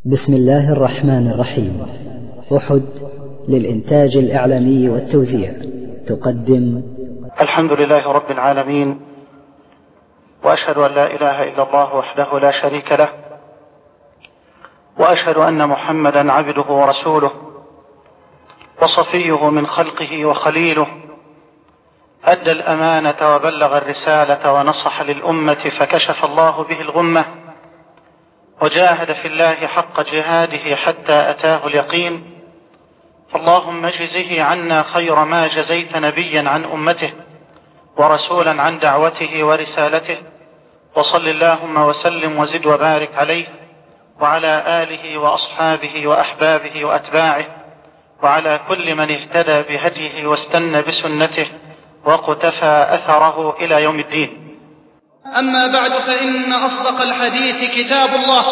بسم الله الرحمن الرحيم. أحد للإنتاج الإعلامي والتوزيع تقدم الحمد لله رب العالمين، وأشهد أن لا إله إلا الله وحده لا شريك له، وأشهد أن محمدا عبده ورسوله وصفيه من خلقه وخليله، أدى الأمانة وبلغ الرسالة ونصح للأمة فكشف الله به الغمة، وجاهد في الله حق جهاده حتى أتاه اليقين. فاللهم اجزه عنا خير ما جزيت نبيا عن أمته ورسولا عن دعوته ورسالته، وصل اللهم وسلم وزد وبارك عليه وعلى آله وأصحابه وأحبابه وأتباعه وعلى كل من اهتدى بهديه واستنى بسنته وقتفى أثره إلى يوم الدين. أما بعد، فإن أصدق الحديث كتاب الله،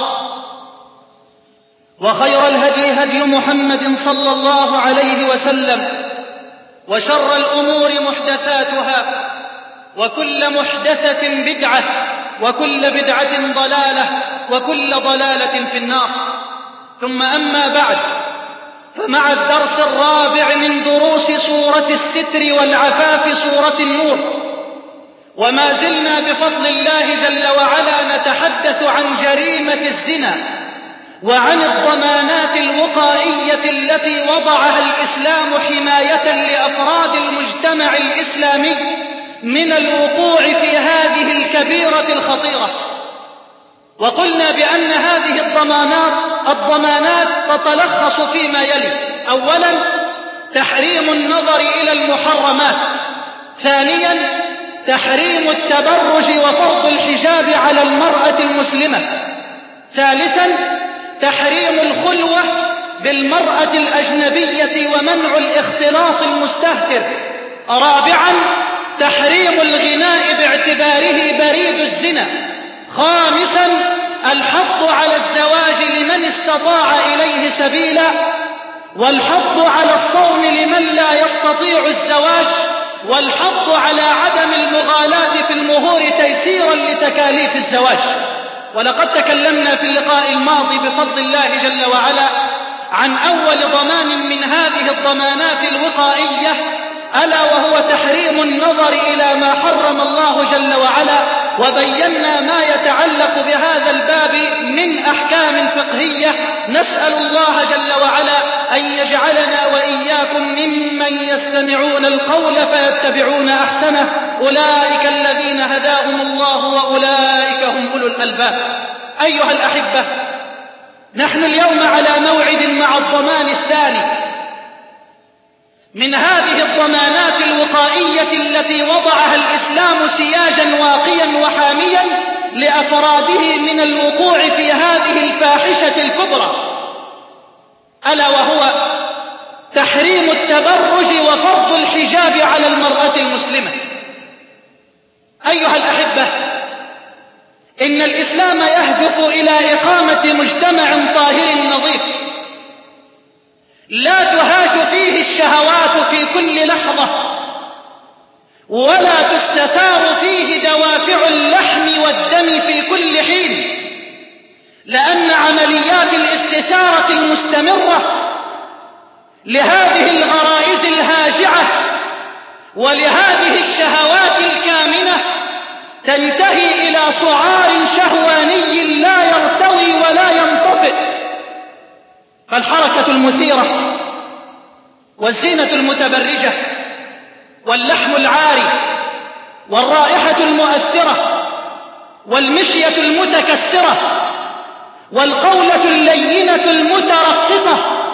وخير الهدي هدي محمد صلى الله عليه وسلم، وشر الأمور محدثاتها، وكل محدثة بدعة، وكل بدعة ضلالة، وكل ضلالة في النار. ثم أما بعد، فمع الدرس الرابع من دروس سورة الستر والعفاف سورة النور، وما زلنا بفضل الله جل وعلا نتحدث عن جريمة الزنا وعن الضمانات الوقائية التي وضعها الإسلام حماية لأفراد المجتمع الإسلامي من الوقوع في هذه الكبيرة الخطيرة. وقلنا بأن هذه الضمانات تتلخص فيما يلي: أولا، تحريم النظر إلى المحرمات. ثانيا، تحريم التبرج وفرض الحجاب على المرأة المسلمة. ثالثا، تحريم الخلوة بالمرأة الأجنبية ومنع الاختلاط المستهتر. رابعا، تحريم الغناء باعتباره بريد الزنا. خامسا، الحض على الزواج لمن استطاع إليه سبيلا، والحض على الصوم لمن لا يستطيع الزواج، والحض على عدم المغالاة في المهور تيسيرا لتكاليف الزواج. ولقد تكلمنا في اللقاء الماضي بفضل الله جل وعلا عن أول ضمان من هذه الضمانات الوقائية، ألا وهو تحريم النظر إلى ما حرم الله جل وعلا، وبينا ما يتعلق بهذا الباب من أحكام فقهية. نسأل الله جل وعلا أن يجعلنا وإياكم ممن يستمعون القول فيتبعون أحسنه، أولئك الذين هداهم الله وأولئك هم أولو الألباب. أيها الأحبة، نحن اليوم على موعد مع الضمان الثاني من هذه الضمانات الوقائية التي وضعها الإسلام سياجا واقيا وحاميا لأفراده من الوقوع في هذه الفاحشة الكبرى، ألا وهو تحريم التبرج وفرض الحجاب على المرأة المسلمة. أيها الأحبة، إن الإسلام يهدف إلى إقامة مجتمع طاهر نظيف لا تهاج فيه الشهوات في كل لحظة، ولا تستثار فيه دوافع اللحم والدم في كل حين، لأن عمليات الاستثارة المستمرة لهذه الغرائز الهاجعة ولهذه الشهوات الكامنة تنتهي إلى سعار شهواني لا يرتوي ولا ينطفئ. فالحركة المثيرة والزينة المتبرجة واللحم العاري والرائحة المؤثرة والمشية المتكسرة والقولة اللينة المترققة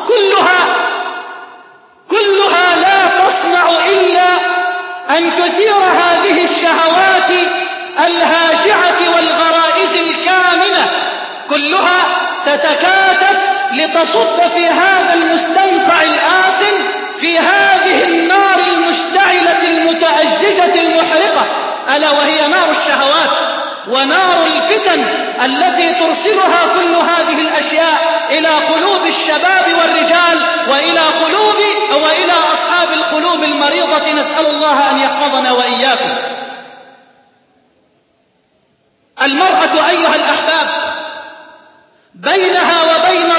كلها لا تصنع إلا أن تثير هذه الشهوات الهاجعة والغرائز الكامنة، كلها تتكاتف لتصب في هذا المستنقع الآسن، في هذه النار المشتعلة المتأججة المحرقة، ألا وهي نار الشهوات ونار الفتن التي ترسلها كل هذه الأشياء إلى قلوب الشباب والرجال وإلى أصحاب القلوب المريضة. نسأل الله أن يحفظنا وإياكم. المرأة أيها الأحباب بينها وبين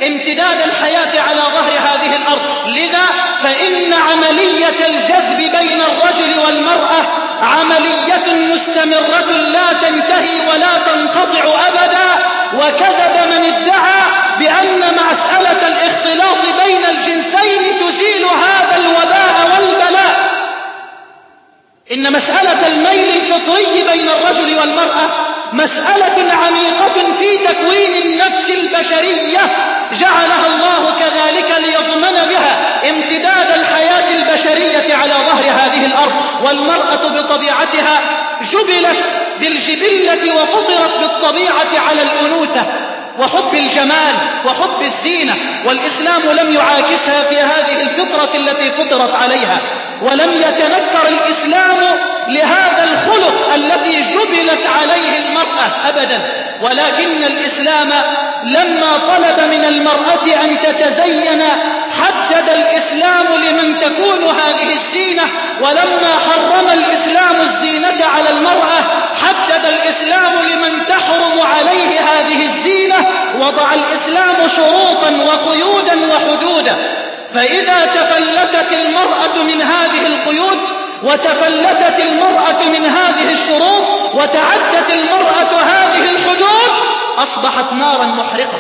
امتداد الحياة على ظهر هذه الأرض. لذا فإن عملية الجذب بين الرجل والمرأة عملية مستمرة لا تنتهي ولا تنقطع أبدا. وكذب من ادعى بأن مسألة الاختلاط بين الجنسين تزيل هذا الوباء والبلاء. إن مسألة الميل الفطري بين الرجل والمرأة مسألة عميقة في تكوين النفس البشرية جعلها الله كذلك ليضمن بها امتداد الحياة البشرية على ظهر هذه الأرض. والمرأة بطبيعتها جبلت بالجبلة وفطرت بالطبيعة على الأنوثة وحب الجمال وحب الزينة، والإسلام لم يعاكسها في هذه الفطرة التي فطرت عليها، ولم يتنكر الإسلام لهذا الخلق الذي جبلت عليه المرأة أبدا. ولكن الإسلام لما طلب من المرأة أن تتزين حدد الإسلام لمن تكون هذه الزينة، ولما حرم الإسلام الزينة على المرأة حدد الإسلام لمن تحرم عليه هذه الزينة، وضع الإسلام شروطا وقيودا وحدودا. فإذا تفلتت المرأة من هذه القيود وتفلتت المرأة من هذه الشروط وتعدت المرأة هذه الحدود أصبحت نارا محرقة،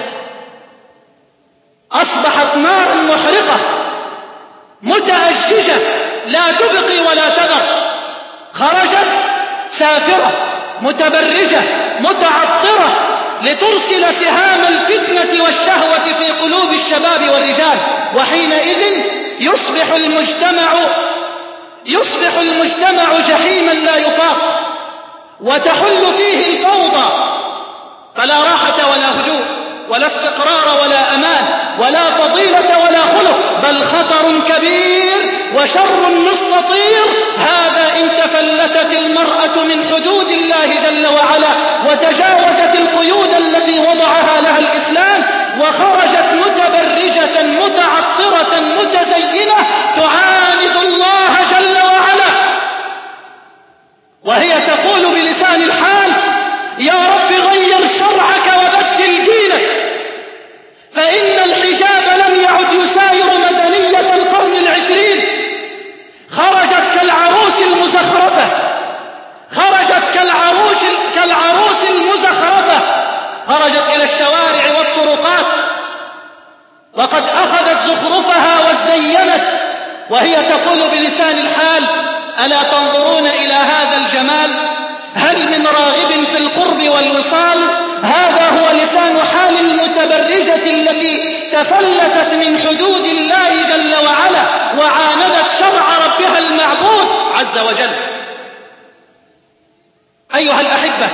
أصبحت نارا محرقة متأججة لا تبقي ولا تذر. خرجت سافرة متبرجة متعطرة لترسل سهام الفتنة والشهوة في قلوب الشباب والرجال، وحينئذ يصبح المجتمع جحيما لا يطاق، وتحل فيه الفوضى، فلا راحة ولا هدوء ولا استقرار ولا أمان ولا فضيلة ولا خلق، بل خطر كبير وشر مستطير. هذا إن تفلتت المرأة من حدود الله جل وعلا وتجاوزت القيود التي وضعها لها الإسلام وخرجت متبرجة متعطرة متزينة تعاند الله جل وعلا، وهي تقول بلسان الحال: يا رب غير شرعك وبدل دينك. فإن الحجاب لم يعد يساير مدنية القرن العشرين، خرجت كالعروس المزخرفة، خرجت كالعروس المزخرفة، خرجت إلى الشوارع والطرقات وقد أخذت زخرفها وزينت، وهي تقول بلسان الحال: ألا تنظرون إلى هذا الجمال؟ هل من راغب في القرب والوصال؟ هذا هو لسان حال المتبرجة التي تفلتت من حدود الله جل وعلا وعاندت شرع ربها المعبود عز وجل. أيها الأحبة،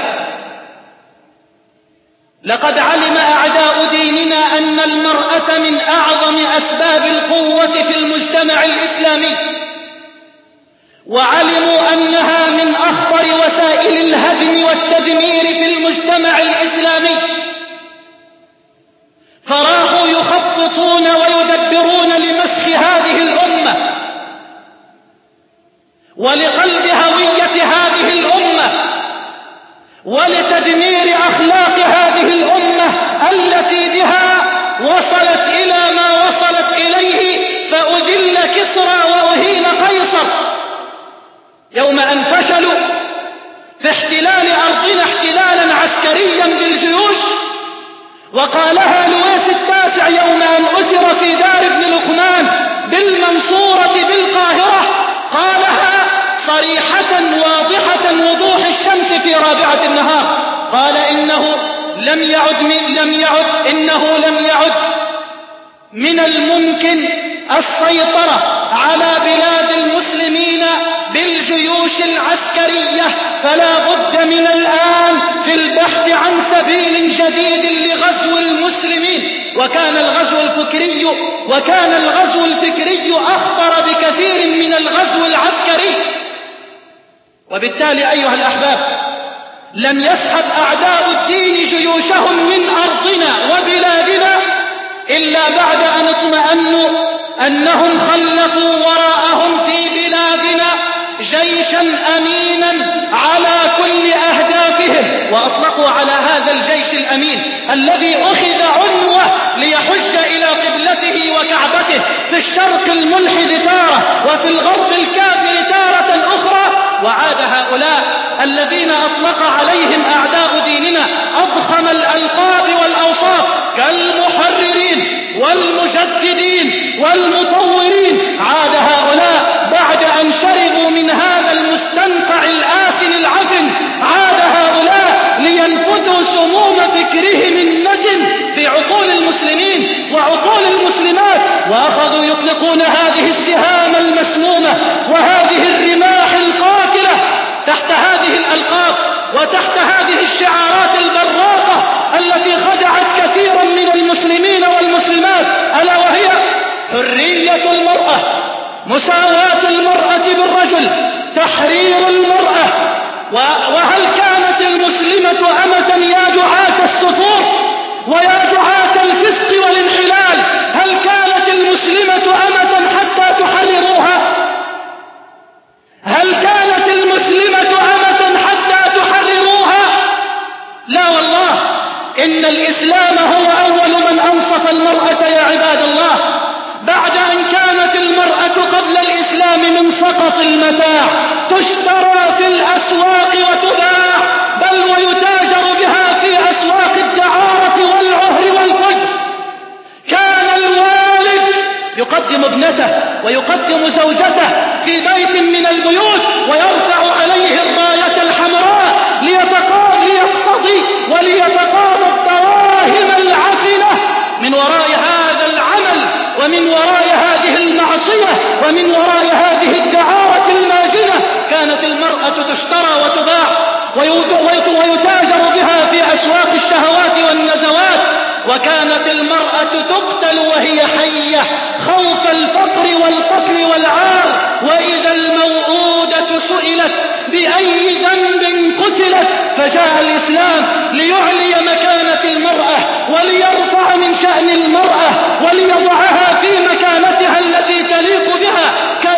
لقد علم أعداء ديننا أن المرأة من أعظم أسباب القوة في المجتمع الإسلامي، وعلموا أنها من أخطر وسائل الهدم والتدمير في المجتمع الإسلامي، فراحوا يخططون ويدبرون لمسخ هذه الأمة ولقلب هوية هذه الأمة ولتدمير أخلاق هذه الأمة التي بها وصلت إلى ما وصلت إليه، فأذل كسرى وأهين قيصر يوم أن فشلوا في احتلال أرضنا احتلالا عسكريا بالجيوش. وقالها لويس التاسع يوم أن أسر في دار ابن لقمان بالمنصورة بالقاهرة، قالها صريحة واضحة وضوح الشمس في رابعة النهار، قال: إنه لم يعد من الممكن السيطرة على بلاد المسلمين بالجيوش العسكرية، فلا بد من الآن في البحث عن سبيل جديد لغزو المسلمين. وكان الغزو الفكري أخطر بكثير من الغزو العسكري. وبالتالي أيها الأحباب، لم يسحب أعداء الدين جيوشهم من أرضنا وبلادنا إلا بعد أن اطمأنوا أنهم خلفوا وراءهم في بلادنا جيشا أمينا على كل أهدافهم، وأطلقوا على هذا الجيش الأمين الذي أخذ عنوة ليحج وأخذوا يطلقون هذه السهام المسمومة وهذه الرماح القاتلة تحت هذه الألقاب وتحت هذه الشعارات البراقة التي خدعت كثيرا من المسلمين والمسلمات، ألا وهي حرية المرأة، مساواة المرأة بالرجل، تحرير المرأة. وهل كانت المسلمة أمة يا دعاة السفور ويا دعاة الفسق والانحلال؟ هل كانت المسلمة أمة حتى تحرروها؟ هل كانت المسلمة أمة حتى تحرروها؟ لا والله، إن الإسلام هو أول من أنصف المرأة يا عباد الله، بعد أن كانت المرأة قبل الإسلام من سقط المتاع تشترى في الأسواق وتباع، بل ويتاجر بها في أسواق الدعارة والعهر والفجر. كان الوالد يقدم ابنته ويقدم زوجته في بيت من البيوت ويرفع عليه الراية الحمراء ليقتضي وليتقاضى الدراهم العفنة من وراء هذا العمل ومن وراء هذه المعصية ومن وراء هذه الدعارة الماجنة. كانت المرأة تشترى وتباع ويتاجر بها في أسواق الشهوات والنزوات، وكانت المرأة تقتل وهي حية خوف الفقر والقتل والعار. وإذا الموءودة سئلت بأي ذنب قتلت، فجاء الإسلام ليعلي مكانة المرأة وليرفع من شأن المرأة وليضعها في مكانتها التي تليق بها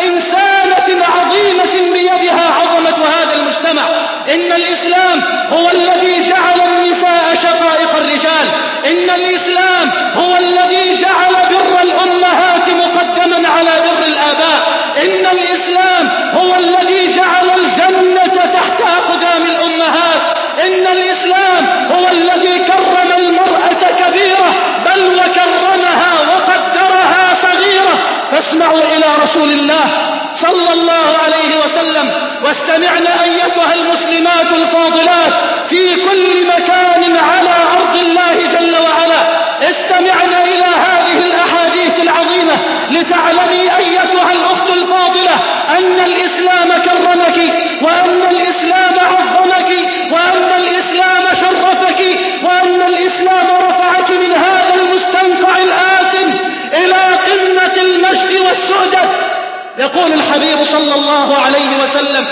كإنسانة عظيمة بيدها عظمة هذا المجتمع. إن الإسلام هو الذي جعل النساء شقائق الرجال، إن الإسلام هو الذي جعل بر الأمهات مقدما على بر الآباء، إن الإسلام هو الذي جعل الجنة تحت أقدام الأمهات، إن الإسلام هو الذي كرم المرأة كبيرة بل وكرمها وقدرها صغيرة. فاسمعوا إلى رسول الله صلى الله عليه وسلم واستمعنا أيتها المسلمات الفاضلات في كل مكان على أرض الله جل وعلا، استمعنا إلى هذه الأحاديث العظيمة لتعلمي أيتها الأخت الفاضلة أن الإسلام كرمك وأن الإسلام عظمك وأن الإسلام شرفك وأن الإسلام رفعك من هذا المستنقع الآثم إلى قمة المجد والسعدة. يقول الحبيب صلى الله عليه وسلم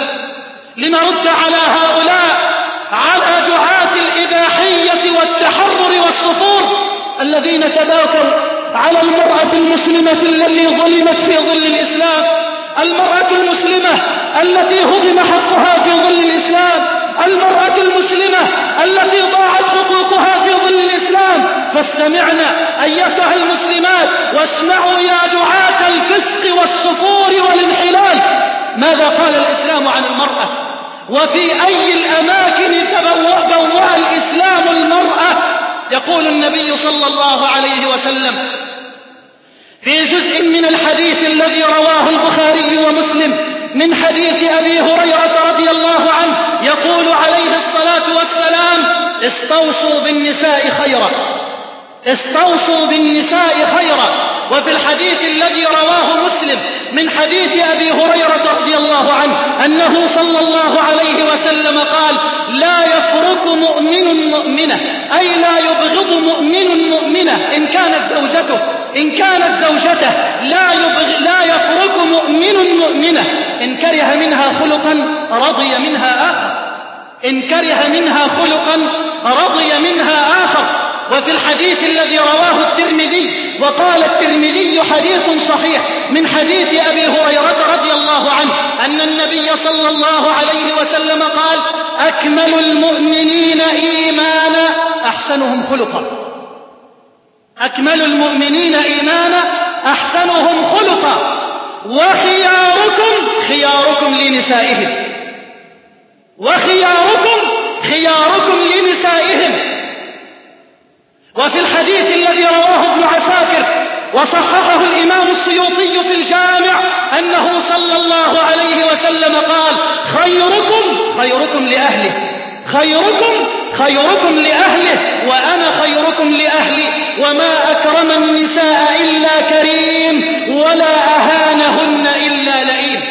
لنرد على هؤلاء، على دعاة الإباحية والتحرر والصفور الذين تباكوا على المرأة المسلمة التي ظلمت في ظل الإسلام، المرأة المسلمة التي هضم حقها في ظل الإسلام، المرأة المسلمة التي ضاعت حقوقها في ظل الإسلام. فاستمعنا أيتها المسلمات واسمعوا يا دعاة الفسق والصفور والانحلال ماذا قال الإسلام عن المرأة، وفي أي الأماكن بوأ الإسلام المرأة. يقول النبي صلى الله عليه وسلم في جزء من الحديث الذي رواه البخاري ومسلم من حديث أبي هريرة رضي الله عنه، يقول عليه الصلاة والسلام استوصوا بالنساء خيرا، استوصوا بالنساء خيرا. وفي الحديث الذي رواه مسلم من حديث أبي هريرة رضي الله عنه أنه صلى الله عليه وسلم قال لا يفرق مؤمن مؤمنة، أي لا يبغض مؤمن مؤمنة إن كانت زوجته لا يفرق مؤمن مؤمنة إن كره منها خلقا رضي منها آخر، إن كره منها خلقا رضي منها آخر. وفي الحديث الذي رواه الترمذي وقال الترمذي حديث صحيح من حديث أبي هريرة رضي الله عنه أن النبي صلى الله عليه وسلم قال أكمل المؤمنين إيمانا أحسنهم خلقا، أكمل المؤمنين إيمانا أحسنهم خلقا، وخياركم خياركم لنسائهم، وخياركم خياركم لنسائهم. وفي الحديث الذي رواه ابن عساكر وصححه الإمام السيوطي في الجامع أنه صلى الله عليه وسلم قال خيركم خيركم لأهله، خيركم خيركم لأهله، وأنا خيركم لأهلي وما أكرم النساء إلا كريم ولا أهانهن إلا لئيم.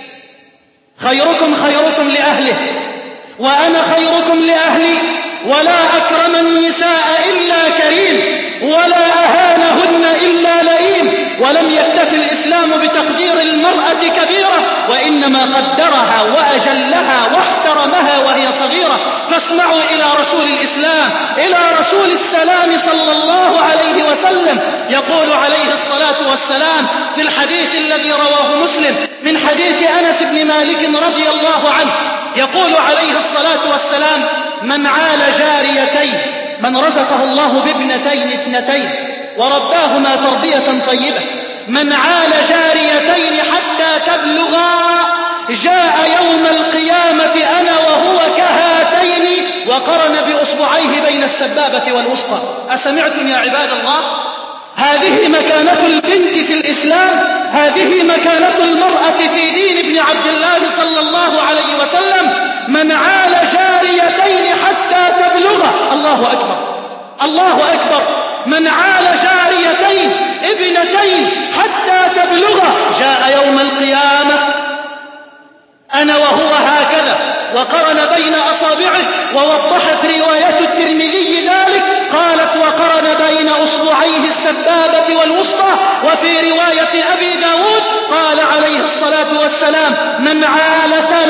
خيركم لأهله وأنا خيركم لأهلي ولا أكرم النساء إلا كريم ولا أهانهن إلا لئيم. ولم يكتف الإسلام بتقدير المرأة كبيرة، وإنما قدرها وأجلها واحترمها وهي صغيرة. فاسمعوا إلى رسول الإسلام، إلى رسول السلام صلى الله عليه وسلم، يقول عليه الصلاة والسلام في الحديث الذي رواه مسلم من حديث أنس بن مالك رضي الله عنه، يقول عليه الصلاة والسلام: من عال جاريتين، من رزقه الله بابنتين اثنتين ورباهما تربية طيبة، من عال جاريتين حتى تبلغا جاء يوم القيامة أنا وهو كهاتين وقرن بأصبعيه بين السبابة والوسطى. أسمعتم يا عباد الله؟ هذه مكانة البنت في الإسلام، هذه مكانة المرأة في دين ابن عبد الله صلى الله عليه وسلم. من عال جاريتين حتى تبلغا، الله أكبر الله أكبر، من عال جاريتين ابنتين حتى تبلغا جاء يوم القيامة أنا وهو هكذا وقرن بين أصابعه. ووضحت رواية الترمذي ذلك، قالت وقرن بين أصبعيه السبابة والوسطى. وفي رواية أبي داود قال عليه الصلاة والسلام: من عال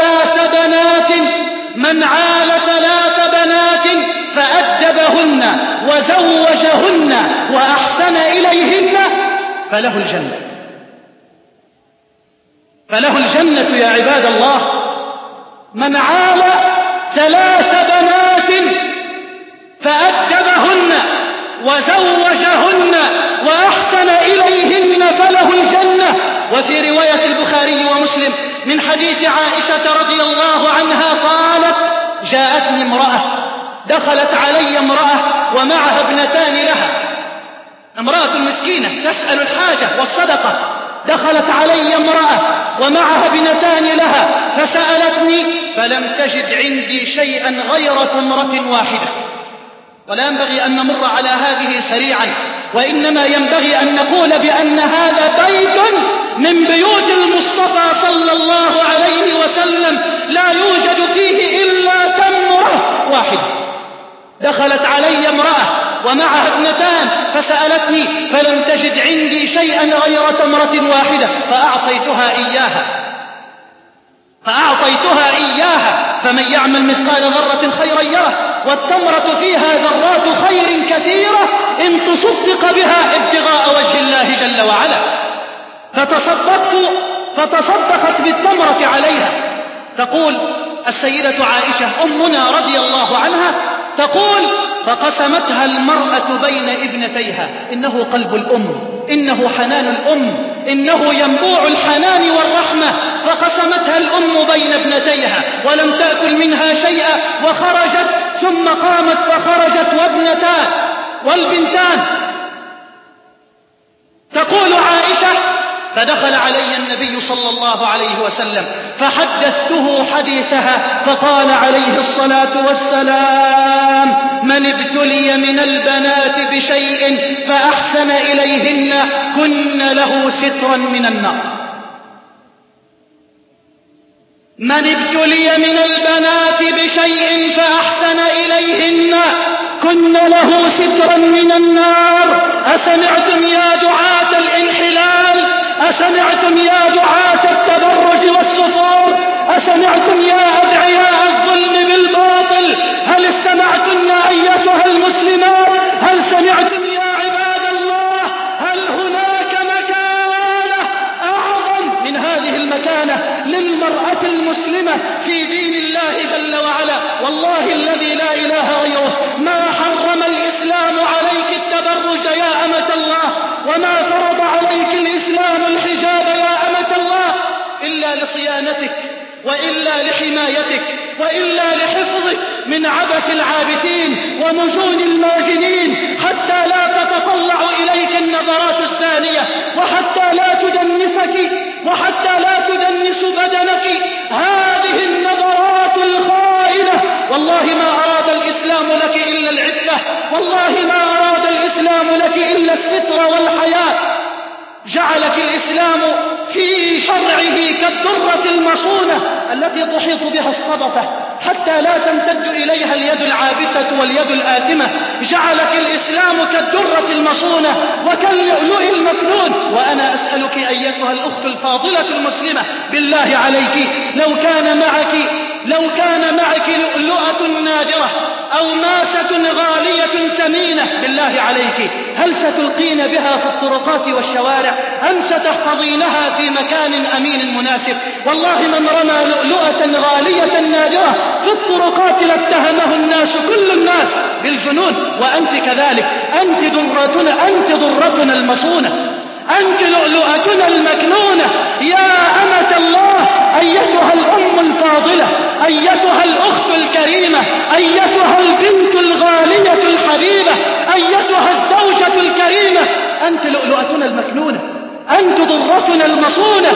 ثلاث بنات فأدبهن وزوجهن وأحسن إليهن فله الجنة يا عباد الله. من عال 3 بنات فأدبهن وزوجهن وأحسن إليهن فله الجنة. وفي رواية البخاري ومسلم من حديث عائشة رضي الله عنها قالت: جاءتني امرأة، دخلت علي امرأة ومعها ابنتان لها، امرأة مسكينة تسأل الحاجة والصدقة، دخلت علي امرأة ومعها ابنتان لها فسألتني فلم تجد عندي شيئا غير تمرة واحدة. ولا ينبغي أن نمر على هذه سريعا، وإنما ينبغي أن نقول بأن هذا بيت من بيوت المصطفى صلى الله عليه وسلم لا يوجد فيه إلا تمرة واحدة. دخلت علي امرأة ومعها ابنتان فسألتني فلم تجد عندي شيئا غير تمرة واحدة فأعطيتها إياها. فمن يعمل مثقال ذرة خيرا يره، والتمرة فيها ذرات خير كثيرة إن تصدق بها ابتغاء وجه الله جل وعلا. فتصدقت بالتمرة عليها. تقول السيدة عائشة أمنا رضي الله عنها تقول: فقسمتها المرأة بين ابنتيها. إنه قلب الأم، إنه حنان الأم، إنه ينبوع الحنان والرحمة. فقسمتها الأم بين ابنتيها ولم تأكل منها شيئا وخرجت، ثم قامت فخرجت والبنتان. تقول عائشة: فدخل علي النبي صلى الله عليه وسلم فحدثته حديثها فقال عليه الصلاة والسلام: من ابتلي من البنات بشيء فأحسن إليهن كن له سترا من النار. من ابتلي من البنات بشيء فأحسن إليهن كن له سترا من النار. أسمعتم يا دعاة الانحلال؟ أسمعتم يا دعاة التبرج والسفور؟ أسمعتم يا أدعياء الظلم بالباطل؟ هل استمعتن أيتها المسلمات؟ هل سمعتم يا عباد الله؟ هل هناك مكانة أعظم من هذه المكانة للمرأة المسلمة في دين الله جل وعلا؟ والله الذي لا إله غيره ما حرم الإسلام عليك التبرج يا أمة الله، وما فرض عليك الإسلام الحجاب يا أمة الله إلا لصيانتك وإلا لحمايتك وإلا لحفظك من عبث العابثين ومجون الماجنين، حتى لا تتطلع إليك النظرات الثانية، وحتى لا تدنسك وحتى لا تدنس بدنك هذه النظرات الخائنة. والله ما أراد الإسلام لك إلا العفة، جعلك الإسلام في شرعه كالدرة المصونة التي تحيط بها الصدفة حتى لا تمتد إليها اليد العابثة واليد الآثمة. جعلك الإسلام كالدرة المصونة وكاللؤلؤ المكنون. وأنا أسألك أيتها الأخت الفاضلة المسلمة بالله عليك، لو كان معك لؤلؤة نادرة أو ماسة غالية ثمينة بالله عليك، هل ستلقين بها في الطرقات والشوارع أم ستحفظينها في مكان أمين مناسب؟ والله من رمى لؤلؤة غالية نادرة في الطرقات لاتهمه الناس، كل الناس، بالجنون. وأنت كذلك، أنت ضرتنا المصونة، أنت لؤلؤتنا المكنونة. يا أمة الله، أيتها الأم الفاضلة، أيتها الأخت الكريمة، أيتها البنت الغالية الحبيبة، أيتها الزوجة الكريمة، أنت لؤلؤتنا المكنونة، أنت ضرتنا المصونة.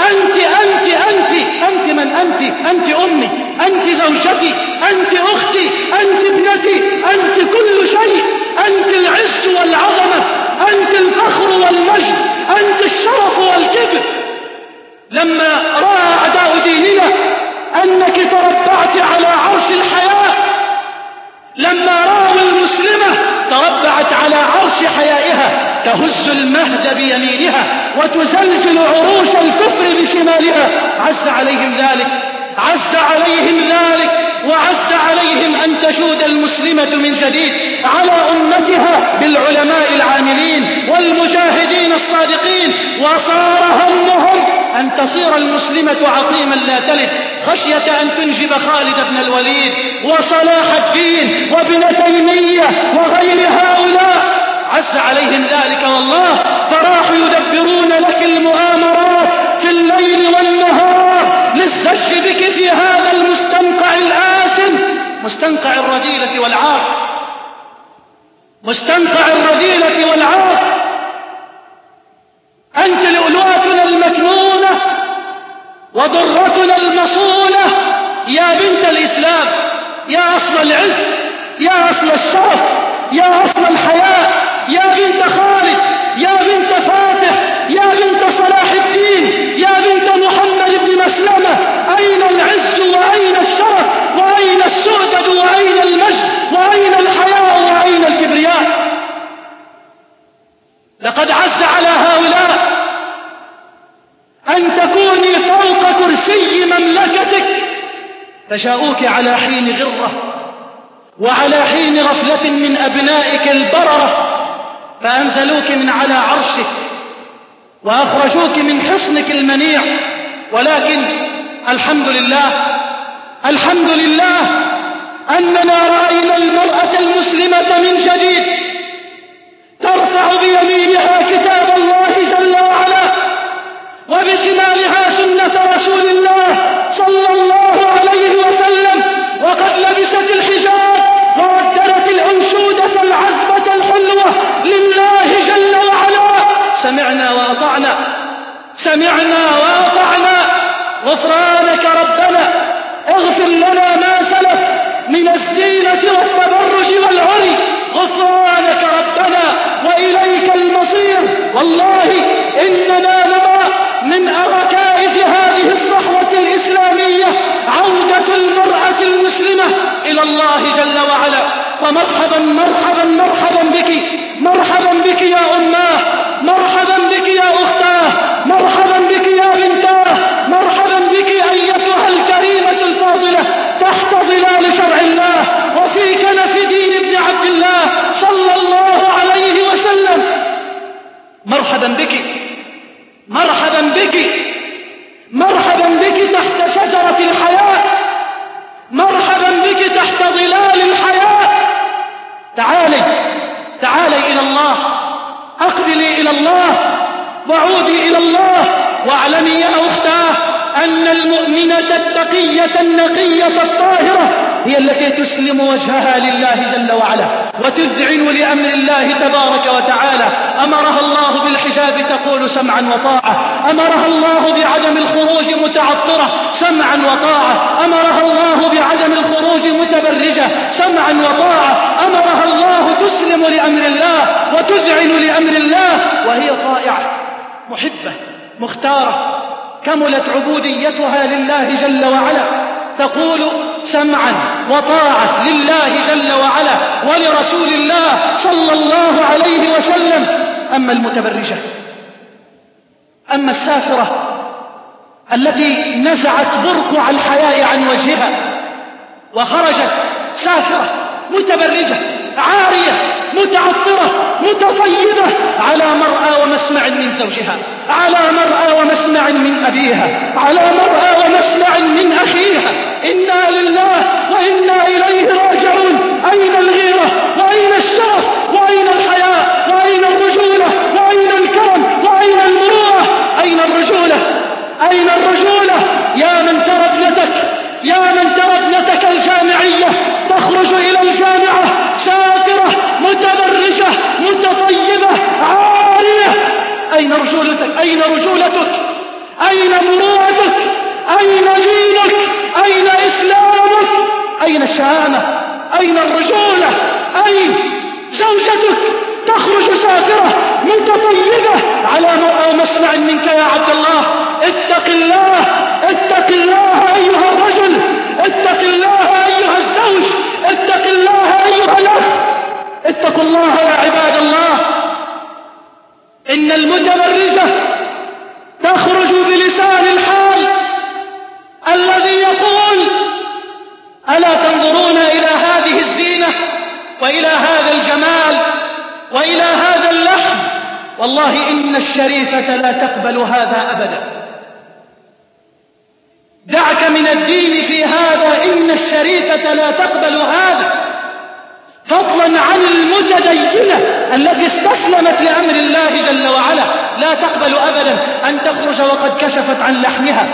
أنت من أنت أمي، أنت زوجتي، أنت أختي، أنت ابنتي، أنت كل شيء، أنت العز والعظمة، أنت الفخر والمجد، أنت الشرف والكبر. لما رأى أعداء ديننا أنك تربعت على عرش الحياة، لما رأوا المسلمة تربعت على عرش حيائها، تهز المهد بيمينها وتزلزل عروش الكفر بشمالها، عز عليهم ذلك، وعز عليهم أن تشود المسلمة من جديد على أمتها بالعلماء العاملين والمجاهدين الصادقين. وصار همهم أن تصير المسلمة عقيما لا تلد، خشية أن تنجب خالد بن الوليد وصلاح الدين وابن تيمية وغير هؤلاء. عز عليهم ذلك والله، فراحوا يدبرون لك المؤامرات في الليل والنهار للزج بك في هذا المستنقع الآسن، مستنقع الرذيلة والعار. أنت لؤلؤتنا المكنونة وضرتنا المصونة، يا بنت الإسلام، يا أصل العز، يا أصل الشرف، يا أصل الحياة، يا بنت خالد، يا بنت فاتح، يا بنت صلاح الدين، يا بنت محمد بن مسلمة. أين العز وأين الشرف وأين السؤدد وأين المجد وأين الحياء وأين الكبرياء؟ لقد عز على هؤلاء أن تكوني فوق كرسي مملكتك، فجاءوك على حين غرة وعلى حين غفلة من أبنائك البررة، فأنزلوك من على عرشك وأخرجوك من حصنك المنيع. ولكن الحمد لله أننا رأينا المرأة المسلمة من جديد ترفع بيمينها كتاب الله جل وعلا وبشمالها سنة رسول الله صلى الله عليه وسلم، وقد لبست الحجاب ورددت الأنشودة العذبة الحلوة لله جل وعلا. سمعنا وأطعنا، غفرانك ربنا، اغفر لنا ما سلف من الزينة والتبرج والعري، غفرانك ربنا وإليك المصير. والله إننا نرى من ركائز هذه الصحوة الإسلامية عودة المرأة المسلمة إلى الله جل وعلا. ومرحبا مرحبا مرحبا بك، مرحبا بك يا أماه، مرحبا بك يا أختاه، مرحبا بك يا بنتاه، مرحبا بك أيتها الكريمة الفاضلة تحت ظلال شرع الله وفي كنف دين ابن عبد الله صلى الله عليه وسلم. مرحبا بك، مرحبا بك، مرحبا بك تحت شجرة الحياة، مرحبا بك تحت ظلال الحياة. تعالي إلى الله، أقبلي إلى الله وعودي إلى الله، واعلمي يا أختاه أن المؤمنة التقية النقية الطاهرة هي التي تسلم وجهها لله جل وعلا وتذعن لأمر الله تبارك وتعالى. أمرها الله بالحجاب تقول سمعا وطاعة، أمرها الله بعدم الخروج متعطرة سمعا وطاعة، أمرها الله بعدم الخروج متبرجة سمعا وطاعة، أمرها الله تسلم لأمر الله وتذعن لأمر الله وهي طائعة محبة مختارة كملت عبوديتها لله جل وعلا، تقول سمعا وطاعة لله جل وعلا ولرسول الله صلى الله عليه وسلم. أما المتبرجة، أما السافرة التي نزعت برقع الحياء عن وجهها وخرجت سافرة متبرجة عارية متعطرة متطيبة على مرأى ومسمع من زوجها، على مرأى ومسمع من أبيها، على مرأى ومسمع من أخيها. إنا لله وإنا إليه راجعون. أين الغيرة وأين الشرف وأين الحياء وأين الرجولة وأين الكرم وأين المروءة؟ أين الرجولة؟ أين الرجولة؟ يا من ترى ابنتك، يا من ترى ابنتك الجامعية تخرج إلى الجامعة سافرة متبرجة متطيبة عارية، أين رجولتك؟ أين رجولتك؟ أين مروءتك؟ أين دينك؟ أين إسلامك؟ أين الشهامة؟ أين الرجولة؟ أين زوجتك تخرج سافرة متطيبة على مرأى ومسمع منك يا عبد الله؟ اتق الله، اتق الله أيها الرجل، اتق الله أيها الزوج، اتق الله أيها الأخ، اتقوا الله يا عباد الله. إن المتبرجة تخرج بلسان الحال الذي يقول: ألا تنظرون إلى هذه الزينة وإلى هذا الجمال وإلى هذا اللحم؟ والله إن الشريفة لا تقبل هذا أبدا. دعك من الدين في هذا، إن الشريفة لا تقبل هذا، فضلا عن المتدينة التي استسلمت لأمر الله جل وعلا. لا تقبل أبدا أن تخرج وقد كشفت عن لحمها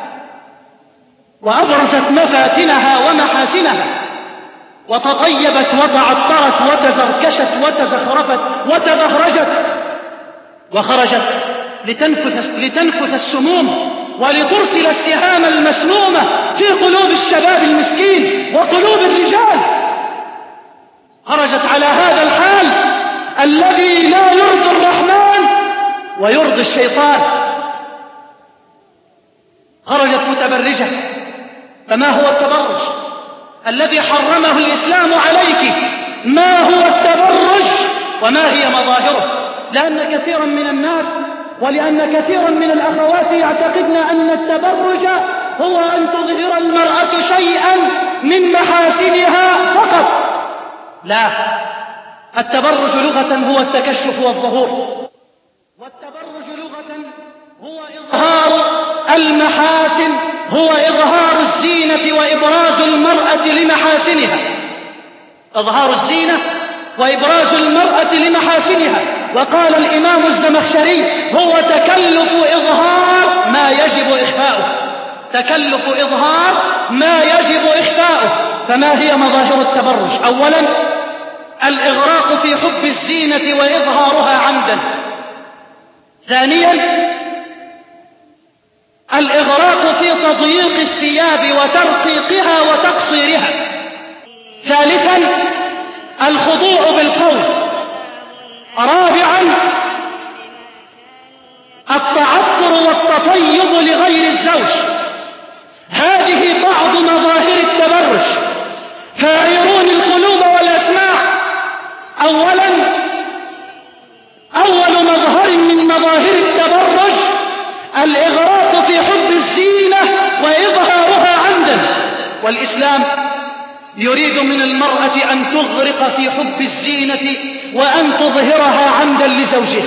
وأبرزت مفاتنها ومحاسنها وتطيبت وتعطرت وتزركشت وتزخرفت وتبهرجت، وخرجت لتنفث السموم ولترسل السهام المسمومة في قلوب الشباب المسكين وقلوب الرجال. خرجت على هذا الحال الذي لا يرضي الرحمن ويرضي الشيطان. خرجت متبرجة. فما هو التبرج الذي حرمه الإسلام عليك؟ ما هو التبرج وما هي مظاهره؟ لأن كثيرا من الناس ولأن كثيرا من الأخوات يعتقدن أن التبرج هو أن تظهر المرأة شيئا من محاسنها فقط. لا، التبرج لغة هو التكشف والظهور، والتبرج لغة هو إظهار المحاسن، هو إظهار الزينة وإبراز المرأة لمحاسنها، إظهار الزينة وإبراز المرأة لمحاسنها. وقال الإمام الزمخشري: هو تكلف إظهار ما يجب إخفاؤه، تكلف إظهار ما يجب إخفاؤه. فما هي مظاهر التبرج؟ أولا، الإغراق في حب الزينة وإظهارها عمدا. ثانيا، الإغراق في تضييق الثياب وترقيقها وتقصيرها. ثالثا، الخضوع بالقول. رابعا، التعطر والتطيب لغير الزوج. هذه بعض مظاهر التبرج. فاعرون القلوب والأسماع. أولا، أول مظهر من مظاهر التبرج الإغراق في حب الزينة وإظهارها عمدا. والإسلام يريد من المرأة أن تغرق في حب الزينة وأن تظهرها عمدا لزوجها.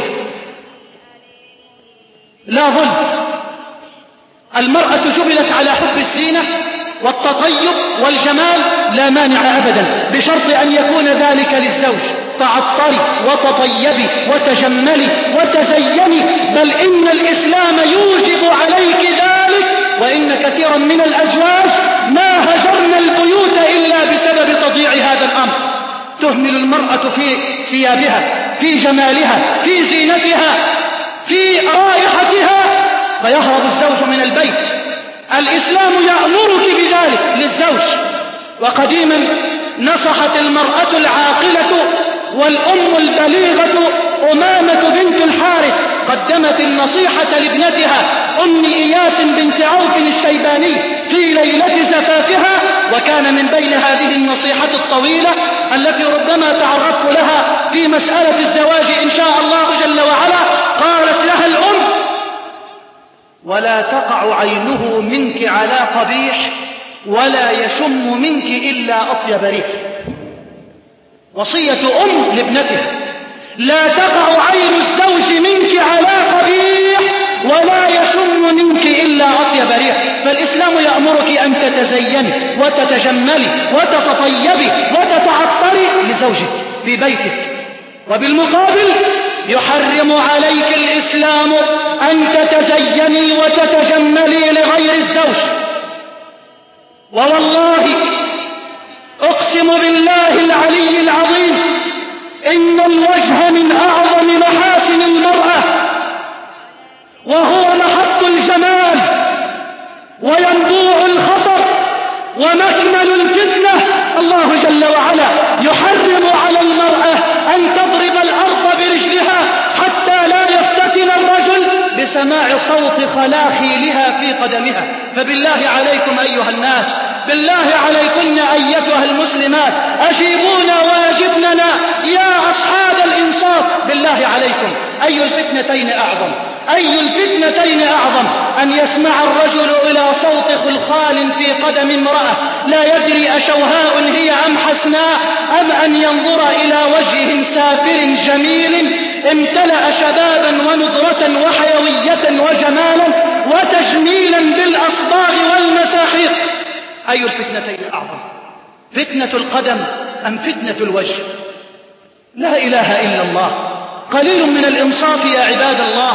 لا ظلم، المرأة جبلت على حب الزينة والتطيب والجمال، لا مانع أبدا، بشرط أن يكون ذلك للزوج. تعطري وتطيبي وتجملي وتزيني، بل إن الإسلام يوجب عليك ذلك. وإن كثيرا من الأزواج ما هجرن البيوت إلا بسبب تضييع هذا الأمر. تهمل المرأة في ثيابها، في جمالها، في زينتها، في رائحتها، فيهرب الزوج من البيت. الإسلام يأمرك بذلك للزوج. وقديما نصحت المرأة العاقلة والأم البليغة أمامة بنت الحارث، قدمت النصيحة لابنتها أم إياس بنت عوف الشيباني في ليلة زفافها، وكان من بين هذه النصيحة الطويلة التي ربما تعرضت لها في مسألة الزواج إن شاء الله جل وعلا، قالت لها الأم: ولا تقع عينه منك على قبيح ولا يشم منك إلا أطيب ريح. وصية أم لابنتها: لا تقع عين الزوج منك على قبيح ولا يشم منك إلا أطيب ريح. فالإسلام يأمرك أن تتزيني وتتجملي وتتطيبي وتتعطري لزوجك في بيتك، وبالمقابل يحرم عليك الإسلام أن تتزيني وتتجملي لغير الزوج. ووالله أقسم بالله العلي العظيم إن الوجه من أعظم محاسن المرأة، وهو محط الجمال وينبوع الخطر ومكمن الفتنة. الله جل وعلا يحرم على المرأة أن تضرب الأرض برجلها حتى لا يفتتن الرجل بسماع صوت خلاخيلها في قدمها. فبالله عليكم أيها الناس، بالله عليكن أيتها المسلمات، أجيبونا وأجبننا يا أصحاب الإنصاف. بالله عليكم، أي الفتنتين أعظم؟ أي الفتنتين أعظم؟ أن يسمع الرجل إلى صوت خلخال في قدم امرأة لا يدري أشوهاء هي أم حسناء، أم أن ينظر إلى وجه سافر جميل امتلأ شبابا ونضرة وحيوية وجمالا وتجميلا بالأصباغ والمساحيق. أي الفتنتين أعظم؟ فتنة القدم أم فتنة الوجه؟ لا إله إلا الله. قليل من الإنصاف يا عباد الله،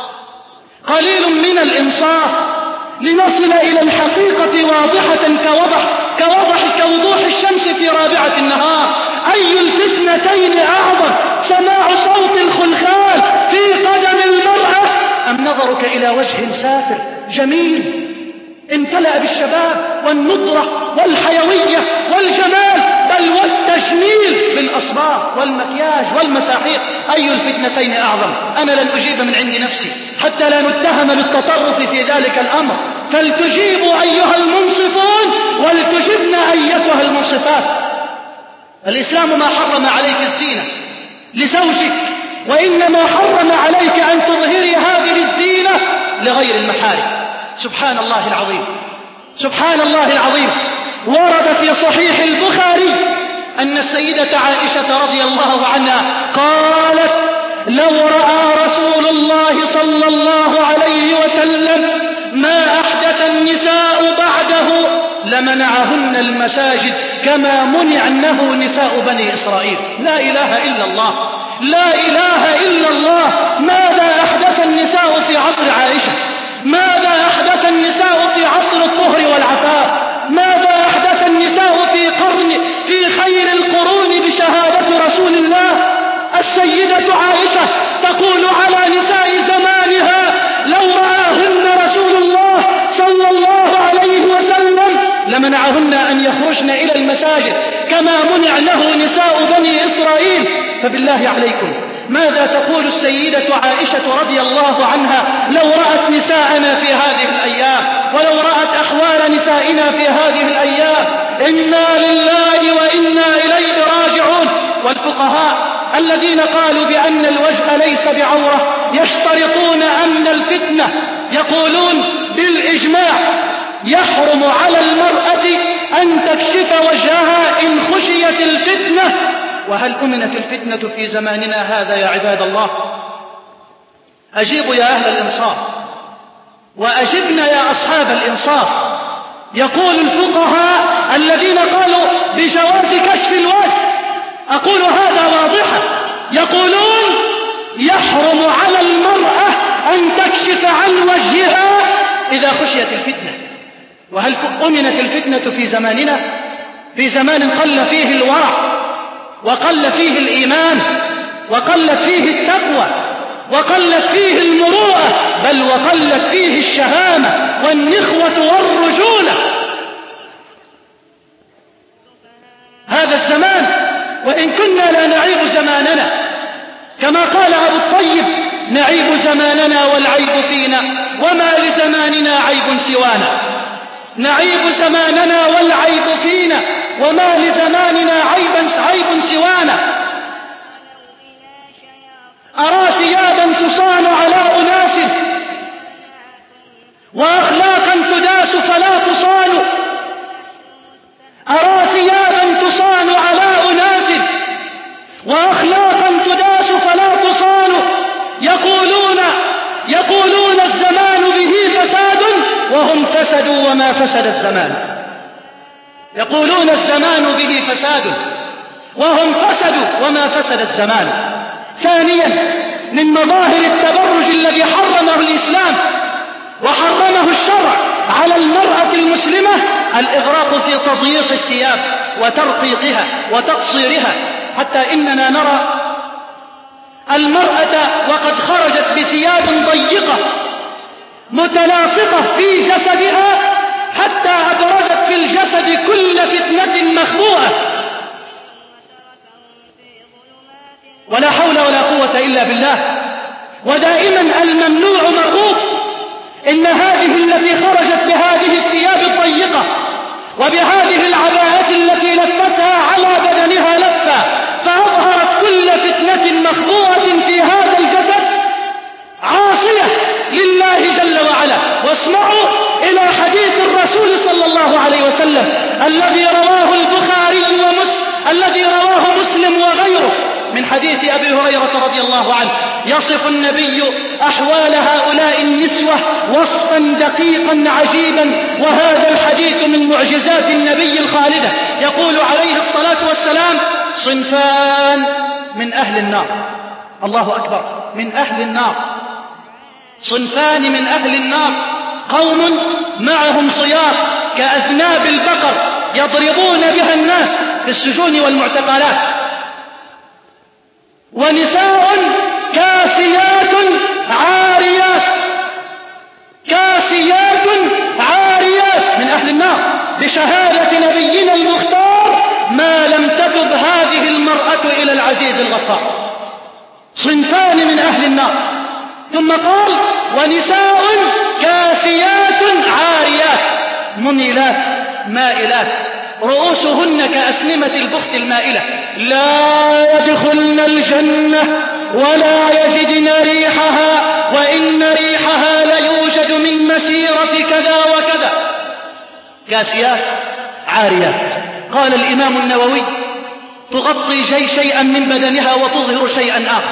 قليل من الإنصاف لنصل إلى الحقيقة واضحة كوضوح الشمس في رابعة النهار. أي الفتنتين أعظم؟ سماع صوت الخلخال في قدم المرأة أم نظرك إلى وجه سافر جميل امتلأ بالشباب والنضرة والحيوية والجمال بل والتجميل بالأصباغ والمكياج والمساحيق؟ أي الفتنتين أعظم؟ أنا لن أجيب من عند نفسي حتى لا نتهم بالتطرف في ذلك الأمر، فلتجيبوا أيها المنصفون ولتجبن أيتها المنصفات. الإسلام ما حرم عليك الزينة لزوجك، وإنما حرم عليك أن تظهري هذه الزينة لغير المحارم. سبحان الله العظيم، سبحان الله العظيم. ورد في صحيح البخاري أن السيدة عائشة رضي الله عنها قالت: لو رأى رسول الله صلى الله عليه وسلم ما أحدث النساء بعده لمنعهن المساجد كما منعنه نساء بني إسرائيل. لا إله إلا الله، لا إله إلا الله. ماذا أحدث النساء في عصر عائشة؟ ماذا أحدث النساء في عصر الطهر والعفاف؟ ماذا أحدث النساء في خير القرون بشهادة رسول الله؟ السيدة عائشة تقول على نساء زمانها: لو رآهن رسول الله صلى الله عليه وسلم لمنعهن أن يخرجن إلى المساجد كما منعنه نساء بني إسرائيل. فبالله عليكم، ماذا تقول السيدة عائشة رضي الله عنها لو رأت نساءنا في هذه الأيام، ولو رأت أحوال نسائنا في هذه الأيام؟ إنا لله وإنا إليه راجعون. والفقهاء الذين قالوا بأن الوجه ليس بعورة يشترطون أن الفتنة، يقولون بالإجماع يحرم على المرأة أن تكشف وجهها إن خشيت الفتنة. وهل أمنت الفتنة في زماننا هذا يا عباد الله؟ أجيبوا يا أهل الإنصاف، وأجبنا يا أصحاب الإنصاف. يقول الفقهاء الذين قالوا بجواز كشف الوجه، أقول هذا واضحا، يقولون يحرم على المرأة أن تكشف عن وجهها إذا خشيت الفتنة. وهل أمنت الفتنة في زماننا؟ في زمان قل فيه الورع وقل فيه الإيمان وقلت فيه التقوى وقلت فيه المروءة، بل وقلت فيه الشهامة والنخوة والرجولة. هذا الزمان وإن كنا لا نعيب زماننا، كما قال أبو الطيب: نعيب زماننا والعيب فينا وما لزماننا عيب سوانا. نعيب زماننا والعيب فينا وما لزماننا عيب سوانا. أرى ثيابا تصان على أناس وأخلاقا تداس فلا تصان. أرى ثيابا تصان على أناس وأخلاقا تداس فلا تصان. يقولون الزمان به فساد وهم فسدوا وما فسد الزمان. يقولون الزمان به فساد وهم فسدوا وما فسد الزمان. ثانيا، من مظاهر التبرج الذي حرمه الإسلام وحرمه الشرع على المرأة المسلمة الإغراق في تضييق الثياب وترقيقها وتقصيرها، حتى إننا نرى المرأة وقد خرجت بثياب ضيقة متلاصقة في جسدها حتى أبرزت في الجسد كل فتنة مخبوءة. ولا حول ولا قوة إلا بالله. ودائما الممنوع مرغوب. إن هذه التي خرجت بهذه الثياب الضيقة وبهذه العباءات التي لفتها على بدنها لفة فأظهرت كل فتنة مخبوءة في هذا الجسد عاصية لله جل وعلا. واسمعوا إلى حديث الرسول صلى الله عليه وسلم الذي رواه البخاري الذي رواه مسلم وغيره من حديث أبي هريرة رضي الله عنه. يصف النبي أحوال هؤلاء النسوة وصفا دقيقا عجيبا، وهذا الحديث من معجزات النبي الخالدة. يقول عليه الصلاة والسلام: صنفان من أهل النار. الله أكبر. من أهل النار. صنفان من أهل النار: قوم معهم صياط كأذناب البقر يضربون بها الناس في السجون والمعتقلات، ونساء كاسيات عاريات. كاسيات عاريات من أهل النار بشهادة نبينا المختار ما لم تتب هذه المرأة إلى العزيز الغفار. صنفان من أهل النار. ثم قال: ونساء كاسيات عاريات مميلات مائلات رؤوسهن كأسنمة البخت المائلة لا يدخلن الجنة ولا يجدن ريحها وإن ريحها ليوجد من مسيرة كذا وكذا. كاسيات عاريات. قال الإمام النووي: تغطي شيئا من بدنها وتظهر شيئا آخر.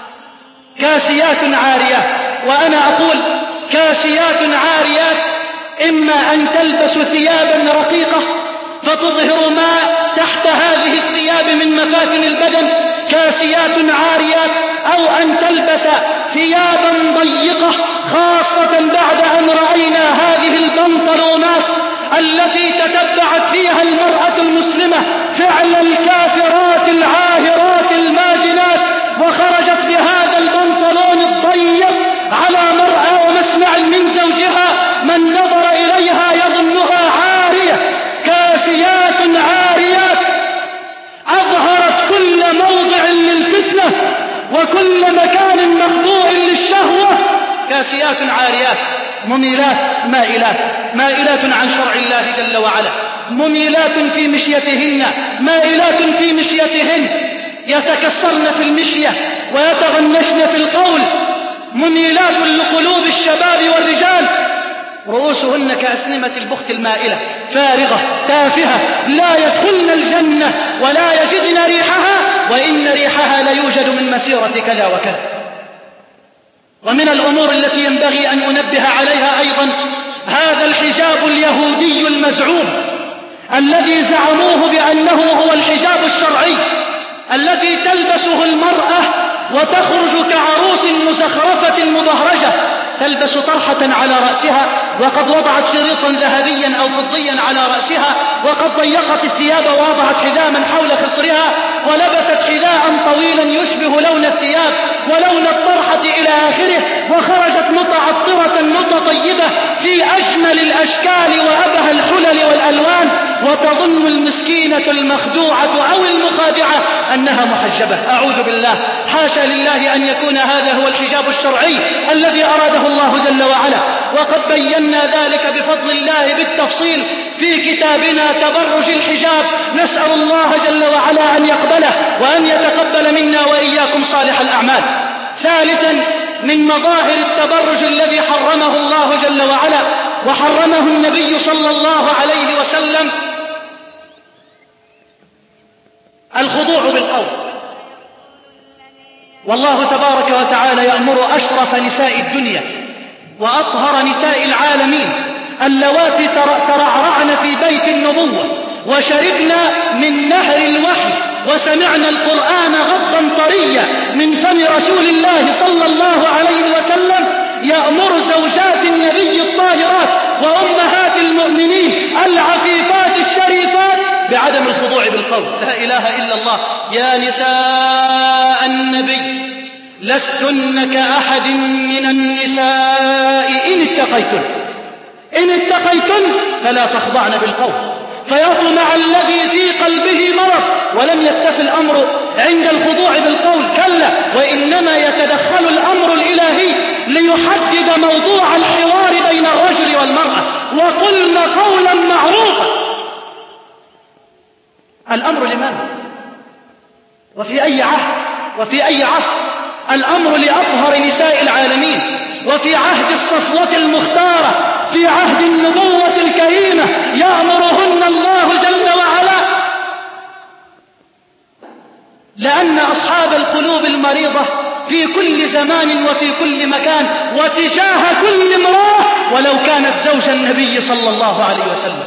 كاسيات عاريات. وأنا أقول كاسيات عاريات إما أن تلبس ثيابا رقيقة فتظهر ما تحت هذه الثياب من مفاتن البدن كاسيات عاريات، أو أن تلبس ثيابا ضيقة، خاصة بعد أن رأينا هذه البنطلونات التي تتبعت فيها المرأة المسلمة فعل الكافرات العاهرات الماجنات، وخرجت بهذا البنطلون الضيق على مرأى ومسمع من زوجها من نظر إليها يظنها عارية. كاسيات عاريات أظهرت كل موضع للفتنة وكل مكان مخبوء للشهوة. كاسيات عاريات مميلات مائلات، مائلات عن شرع الله جل وعلا، مميلات في مشيتهن مائلات في مشيتهن، يتكسرن في المشية ويتغنشن في القول، مميلات لقلوب الشباب والرجال. رؤوسهن كأسنمة البخت المائلة، فارغة تافهة، لا يدخلن الجنة ولا يجدن ريحها وإن ريحها ليوجد من مسيرة كذا وكذا. ومن الأمور التي ينبغي أن أنبه عليها أيضا هذا الحجاب اليهودي المزعوم الذي زعموه بأنه هو الحجاب الشرعي الذي تلبسه المرأة وتخرج كعروس مزخرفة مبهرجة، تلبس طرحة على رأسها وقد وضعت شريطا ذهبيا أو فضيا على رأسها، وقد ضيقت الثياب ووضعت حزاما حول خصرها، ولبست حذاء طويلا يشبه لون الثياب ولون الطرحة إلى آخره، وخرجت متعطرة متطيبة في أجمل الأشكال وأبهى الحلل والألوان، وتظن المسكينة المخدوعة أو المخادعة أنها محجبة. أعوذ بالله، حاشا لله أن يكون هذا هو الحجاب الشرعي الذي أراده الله جل وعلا. وقد بينا ذلك بفضل الله بالتفصيل في كتابنا تبرج الحجاب، نسأل الله جل وعلا أن يقبله وأن يتقبل منا وإياكم صالح الأعمال. ثالثا، من مظاهر التبرج الذي حرمه الله جل وعلا وحرمه النبي صلى الله عليه وسلم الخضوع بالقول. والله تبارك وتعالى يأمر أشرف نساء الدنيا وأطهر نساء العالمين اللواتي ترعرعن في بيت النبوة وشربنا من نهر الوحي وسمعنا القرآن غضا طريا من فم رسول الله صلى الله عليه وسلم، يأمر زوجات النبي الطاهرات وأمهات المؤمنين العفيفات الشريفات بعدم الخضوع بالقول. لا إله إلا الله. يا نساء النبي لستن كأحد من النساء إن اتقيتن فلا تخضعن بالقول فيطمع الذي في قلبه مرض. ولم يكتف الأمر عند الخضوع بالقول، كلا، وإنما يتدخل الأمر الإلهي ليحدد موضوع الحوار بين الرجل والمرأة. وقلن قولا معروفا. الأمر لمن؟ وفي أي عهد وفي أي عصر؟ الأمر لأطهر نساء العالمين، وفي عهد الصفوة المختارة، في عهد النبوة الكريمة، يأمرهن الله جل وعلا، لأن أصحاب القلوب المريضة في كل زمان وفي كل مكان وتجاه كل امرأة ولو كانت زوج النبي صلى الله عليه وسلم.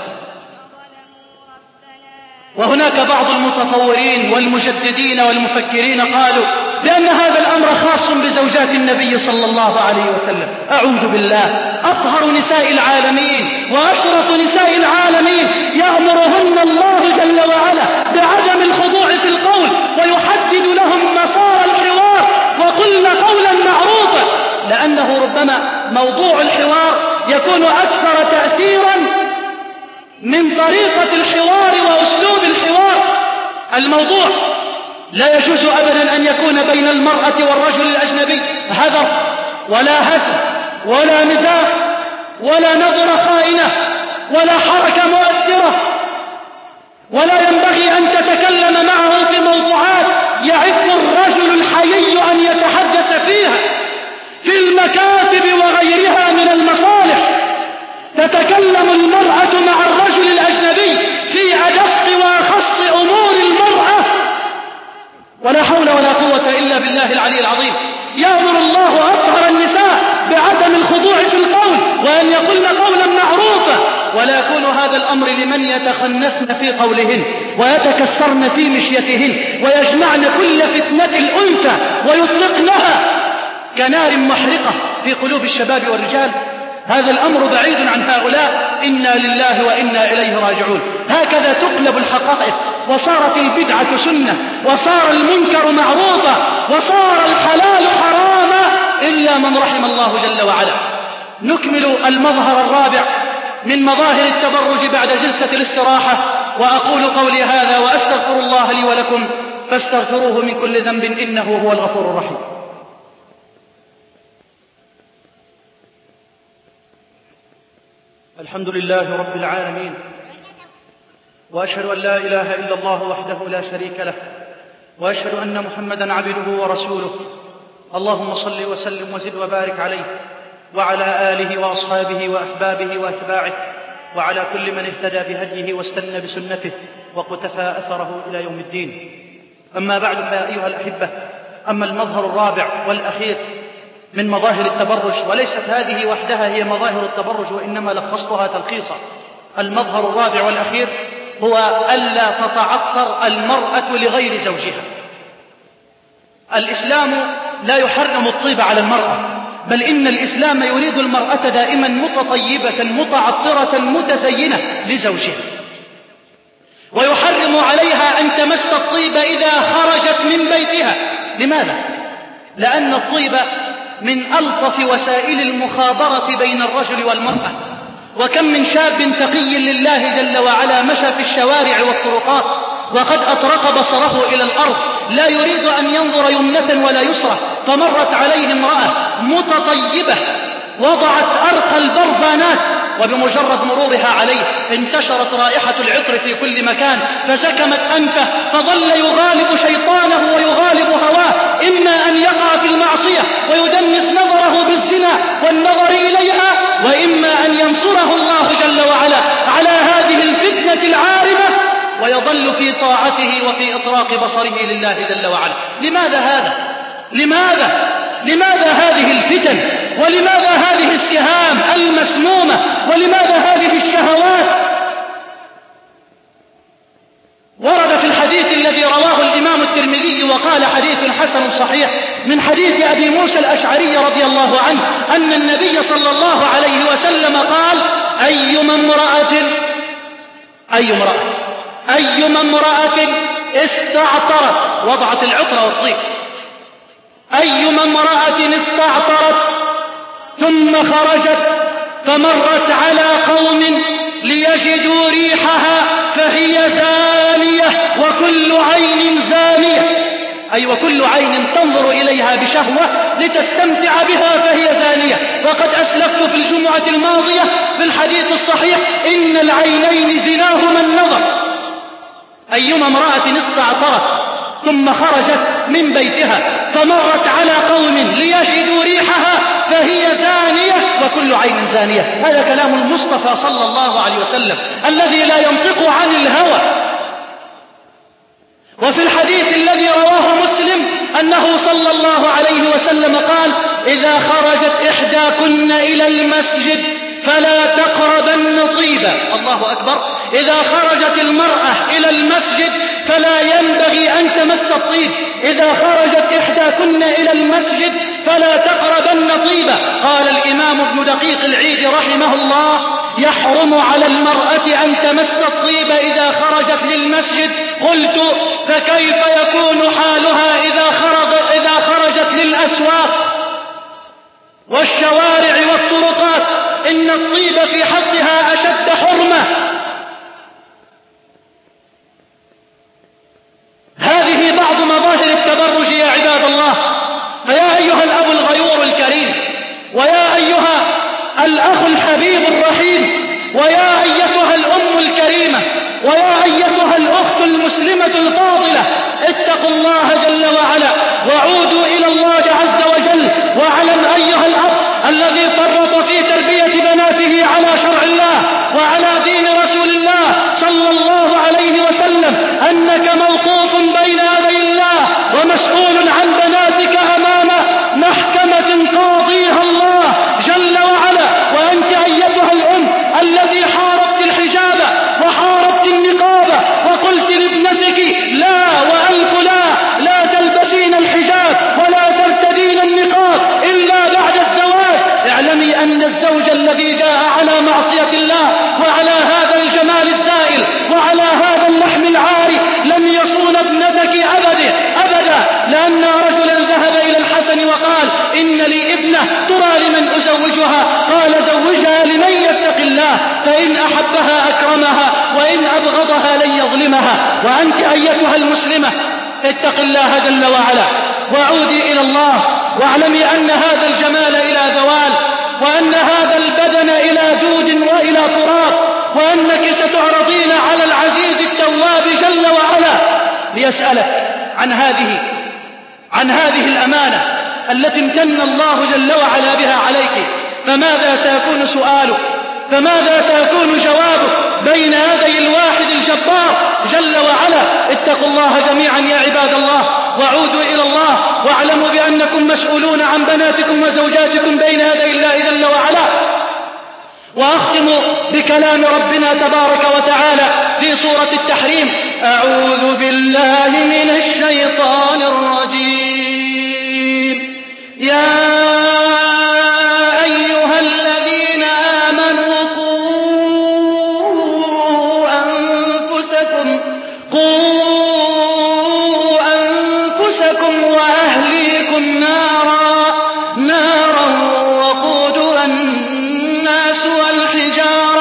وهناك بعض المتطورين والمجددين والمفكرين قالوا بأن هذا الأمر خاص بزوجات النبي صلى الله عليه وسلم. أعوذ بالله. أطهر نساء العالمين وأشرف نساء العالمين يأمرهن الله جل وعلا بعدم الخضوع في القول ويحدد لهم مسار الحوار. وقلنا قولا معروفا، لأنه ربما موضوع الحوار يكون أكثر تأثيرا من طريقة الحوار وأسلوب الحوار. الموضوع لا يجوز أبدا أن يكون بين المرأة والرجل الأجنبي هذر ولا هزل ولا مزاح ولا نظرة خائنة ولا حركة مؤثرة، ولا ينبغي أن تتكلم معه في موضوعات يعف الرجل الحيي أن يتحدث فيها في المكاتب وغيرها من المصالح. تتكلم المرأة مع الرجل الأجنبي في أدق وأخص أمور المرأة، ولا حول ولا قوة إلا بالله العلي العظيم. يأمر الله أطهر النساء بعدم الخضوع في القول وأن يقولن قولا معروفا، ولا يكون هذا الأمر لمن يتخنثن في قولهن ويتكسرن في مشيتهن ويجمعن كل فتنة الأنثى ويطلقنها كنار محرقة في قلوب الشباب والرجال. هذا الأمر بعيد عن هؤلاء. إنا لله وإنا إليه راجعون. هكذا تقلب الحقائق، وصارت البدعة سنة، وصار المنكر معروفا، وصار الحلال حراما إلا من رحم الله جل وعلا. نكمل المظهر الرابع من مظاهر التبرج بعد جلسة الاستراحة، وأقول قولي هذا وأستغفر الله لي ولكم فاستغفروه من كل ذنب إنه هو الغفور الرحيم. الحمد لله رب العالمين، وأشهد أن لا إله إلا الله وحده لا شريك له، وأشهد أن محمدا عبده ورسوله. اللهم صل وسلم وزد وبارك عليه وعلى آله وأصحابه وأحبابه وأتباعه وعلى كل من اهتدى بهديه واستنى بسنته وقتفى أثره إلى يوم الدين. أما بعد، فيا أيها الأحبة، أما المظهر الرابع والأخير من مظاهر التبرج، وليست هذه وحدها هي مظاهر التبرج وإنما لخصتها تلخيصا. المظهر الرابع والأخير هو ألا تتعطر المرأة لغير زوجها. الإسلام لا يحرم الطيب على المرأة، بل إن الإسلام يريد المرأة دائما متطيبة متعطرة متزينة لزوجها، ويحرم عليها أن تمس الطيب إذا خرجت من بيتها. لماذا؟ لأن الطيب من ألطف وسائل المخابرة بين الرجل والمرأة، وكم من شاب تقي لله جل وعلا مشى في الشوارع والطرقات وقد أطرق بصره إلى الأرض لا يريد أن ينظر يمنة ولا يسرى، فمرت عليه امرأة متطيبة وضعت أرقى البرفانات، وبمجرد مرورها عليه انتشرت رائحة العطر في كل مكان، فسكمت أنفه، فظل يغالب شيطانه ويغالب هواه، إما أن يقع في المعصية ويدنس نظره بالزنا والنظر إليها، وإما أن ينصره الله جل وعلا على هذه الفتنة العارمة ويظل في طاعته وفي إطراق بصره لله جل وعلا. لماذا هذا؟ لماذا هذه الفتن؟ ولماذا هذه السهام المسمومة؟ ولماذا هذه الشهوات؟ ورد في الحديث الذي رواه الإمام الترمذي وقال حديث حسن صحيح من حديث أبي موسى الأشعري رضي الله عنه أن النبي صلى الله عليه وسلم قال: أيما امرأة استعطرت، وضعت العطر والطيب، أيما امرأة استعطرت ثم خرجت فمرت على قوم ليجدوا ريحها فهي زانية وكل عين زانية، أي وكل عين تنظر إليها بشهوة لتستمتع بها فهي زانية. وقد أسلفت في الجمعة الماضية في الحديث الصحيح إن العينين زناهما النظر. أيما امرأة استعطرت ثم خرجت من بيتها فمرت على قوم ليجدوا ريحها فهي زانية وكل عين زانية. هذا كلام المصطفى صلى الله عليه وسلم الذي لا ينطق عن الهوى. وفي الحديث الذي رواه مسلم أنه صلى الله عليه وسلم قال: إذا خرجت إحداكن إلى المسجد فلا تقربن طيبا. الله أكبر. إذا خرجت المرأة إلى المسجد فلا ينبغي أن تمس الطيب. إذا خرجت إحداكن إلى المسجد فلا تقربن طيبا. قال الإمام ابن دقيق العيد رحمه الله: يحرم على المرأة أن تمس الطيب إذا خرجت للمسجد. قلت: فكيف يكون حالها إذا خرجت للأسواق والشوارع والطرقات؟ إن الطيب في حقها أشد حرمة. هذه بعض مظاهر التبرج يا عباد الله. فيا أيها الأب الغيور الكريم، ويا أيها الأخ الحبيب الرحيم، ويا أيتها الأم الكريمة، ويا أيتها الأخت المسلمة الفاضلة، اتقوا الله جل وعلا وعودوا إلى الله عز وجل. واعلم أيها الأب الذي فرط في تربية بناته على شرع الله وعلى دين رسول الله صلى الله عليه وسلم أنك موقوف بين يدي الله ومسؤول عن بناتك أمام محكمة قاضيها الله جل وعلا. وأنت أيتها الأم الذي حاربت الحجاب وحاربت النقاب وقلت لابنتك لا وألف لا تلبسين الحجاب ولا ترتدين النقاب إلا بعد الزواج، اعلمي أن الزوج الذي جاء على معصية الله وعلى هذا الجمال الزائل وعلى هذا اللحم العاري لم يصون ابنتك أبدا، لأن رجلا ذهب إلى الحسن وقال: إن لي ابنة ترى لمن أزوجها؟ قال: زوجها لمن يتق الله، فإن أحبها أكرمها وإن أبغضها لن يظلمها. وأنت أيتها المسلمة اتق الله جل وعلا وعودي إلى الله، واعلمي أن هذا الجمال إلى زوال، وأن هذا البدن إلى دود وإلى تراب، وأنك ستعرضين على العزيز التواب جل وعلا ليسألك عن هذه الأمانة التي امتن الله جل وعلا بها عليك. فماذا سيكون سؤالك؟ فماذا سيكون جوابك بين يدي الواحد الجبار جل وعلا؟ اتقوا الله جميعا يا عباد الله وعودوا إلى الله، واعلموا بأنكم مسؤولون عن بناتكم وزوجاتكم بين يدي الله جل وعلا. وأختم بكلام ربنا تبارك وتعالى في سورة التحريم: أعوذ بالله من الشيطان الرجيم. يا أيها الذين آمنوا قوا أنفسكم وأهليكم نارا وقودها الناس والحجارة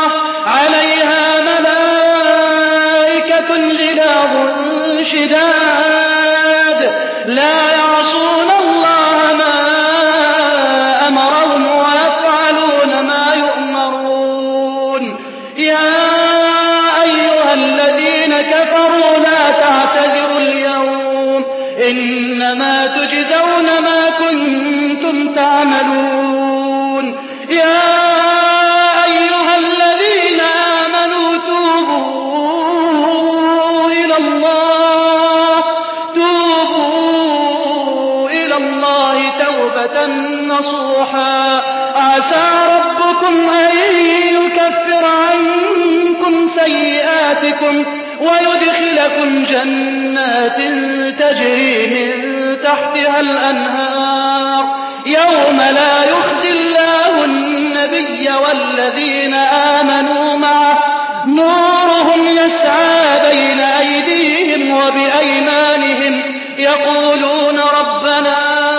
روحا عسى ربكم أن يكفر عنكم سيئاتكم ويدخلكم جنات تجري من تحتها الأنهار يوم لا يخزي الله النبي والذين آمنوا معه نورهم يسعى بين أيديهم وبأيمانهم يقولون ربنا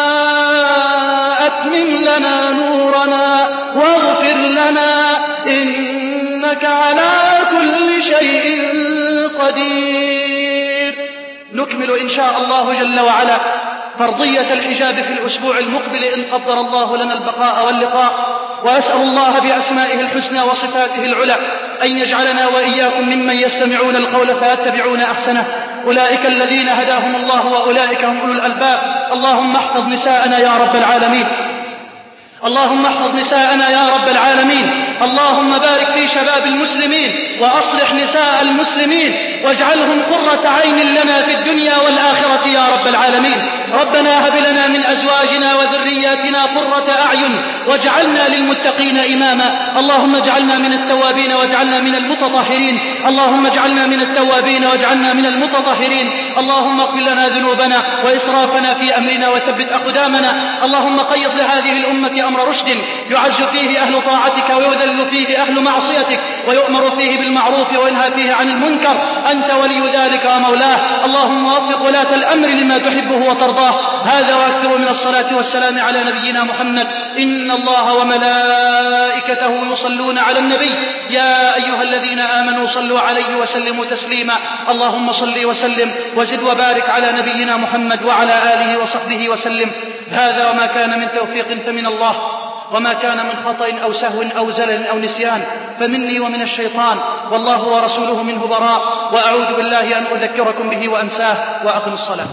أتمم لنا نورنا واغفر لنا إنك على كل شيء قدير. نكمل إن شاء الله جل وعلا فرضية الحجاب في الأسبوع المقبل إن قدر الله لنا البقاء واللقاء، وأسأل الله بأسمائه الحسنى وصفاته العلى أن يجعلنا وإياكم ممن يستمعون القول فيتبعون أحسنه، أولئك الذين هداهم الله وأولئك هم أولو الألباب. اللهم احفظ نساءنا يا رب العالمين، اللهم احفظ نساءنا يا رب العالمين، اللهم بارك في شباب المسلمين وأصلح نساء المسلمين واجعلهم قرة عين لنا في الدنيا والآخرة يا رب العالمين. ربنا هب لنا من أزواجنا وذرياتنا قرة أعين واجعلنا للمتقين إماما. اللهم اجعلنا من التوابين واجعلنا من المتطهرين، اللهم اجعلنا من التوابين واجعلنا من المتطهرين. اللهم اغفر لنا ذنوبنا وإسرافنا في أمرنا وثبت أقدامنا. اللهم قيض لهذه الأمة أمر رشد يعز فيه أهل طاعتك ويذل فيه أهل معصيتك ويؤمر فيه بالمعروف وينهى فيه عن المنكر، أنت ولي ذلك ومولاه. اللهم وفق ولاة الأمر لما تحبه وترضاه. هذا وأكثر من الصلاة والسلام على نبينا محمد. إن الله وملائكته يصلون على النبي يا أيها الذين آمنوا صلوا عليه وسلموا تسليما. اللهم صل وسلم وزد وبارك على نبينا محمد وعلى آله وصحبه وسلم. هذا وما كان من توفيق فمن الله، وما كان من خطأ أو سهو أو زلل أو نسيان فمني ومن الشيطان، والله ورسوله منه براء. وأعوذ بالله أن أذكركم به وأنساه. وأقم الصلاة.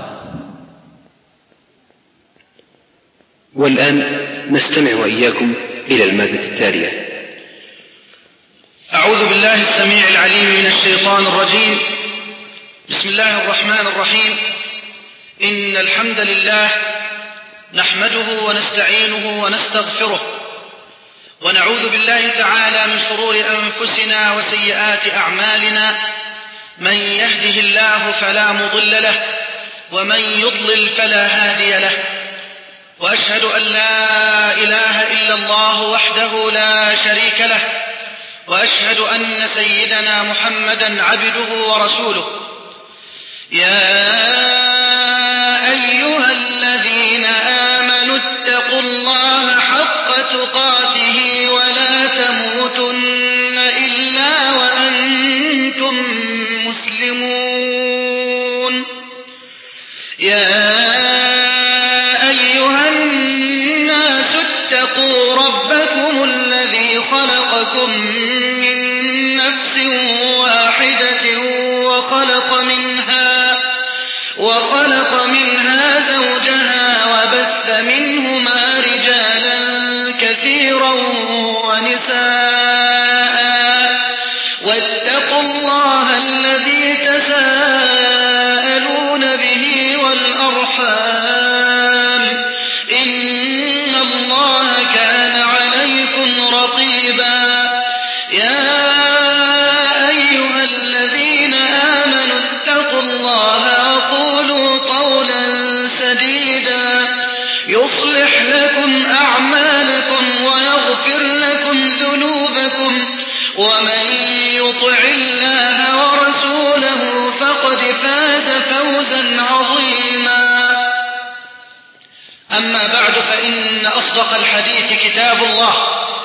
والآن نستمع وإياكم إلى المادة التالية. أعوذ بالله السميع العليم من الشيطان الرجيم. بسم الله الرحمن الرحيم. إن الحمد لله نحمده ونستعينه ونستغفره، ونعوذ بالله تعالى من شرور أنفسنا وسيئات أعمالنا. من يهده الله فلا مضل له، ومن يضلل فلا هادي له. وأشهد أن لا إله إلا الله وحده لا شريك له، وأشهد أن سيدنا محمدا عبده ورسوله. يا أيها الذين آمنوا اتقوا الله حق تقاته ولا تموتن إلا وأنتم مسلمون. يا أيها الناس اتقوا ربكم الذي خلقكم من نفس واحدة وخلق منها زوجها وبث منهما رجالا كثيرا ونساء. واتقوا الله الذي تساءلون به والأرحام، إن الله كان عليكم رقيبا. يا أيها الذين آمنوا اتقوا الله وقولوا قولا سديدا يصلح لكم أعمالكم ويغفر لكم ذنوبكم، ومن يطع الله ورسوله فقد فاز فوزا عظيما. أما بعد، فإن أصدق الحديث كتاب الله،